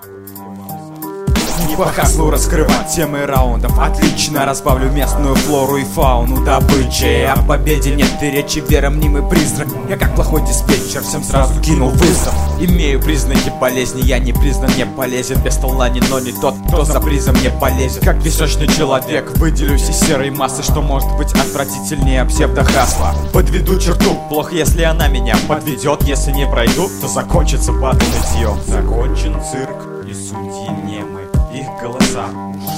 Не по хаслу раскрывать темы раундов. Отлично разбавлю местную флору и фауну добычи. О победе нет и речи, вера мнимый призрак. Я как плохой диспетчер, всем сразу кинул вызов. Имею признаки болезни, я не признан, не полезен. Без стола ни, но не тот, кто за призом не полезет. Как песочный человек, выделюсь из серой массы. Что может быть отвратительнее псевдохасла? Подведу черту, плохо если она меня подведет. Если не пройду, то закончится батл нытьем. Закончен цирк, и судьи немы. Их голоса